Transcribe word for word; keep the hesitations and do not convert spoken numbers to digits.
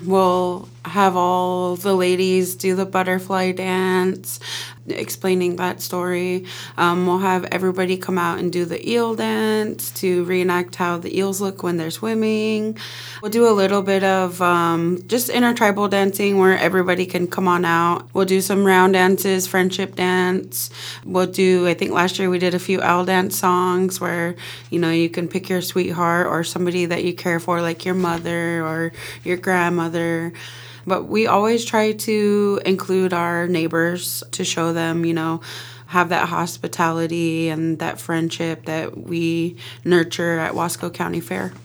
We'll have all the ladies do the butterfly dance, explaining that story. Um, we'll have everybody come out and do the eel dance to reenact how the eels look when they're swimming. We'll do a little bit of um, just intertribal dancing where everybody can come on out. We'll do some round dances, friendship dance. We'll do, I think last year we did a few owl dance songs where, you know, you can pick your sweetheart or somebody that you care for, like your mother or your grandmother. But we always try to include our neighbors to show them, you know, have that hospitality and that friendship that we nurture at Wasco County Fair.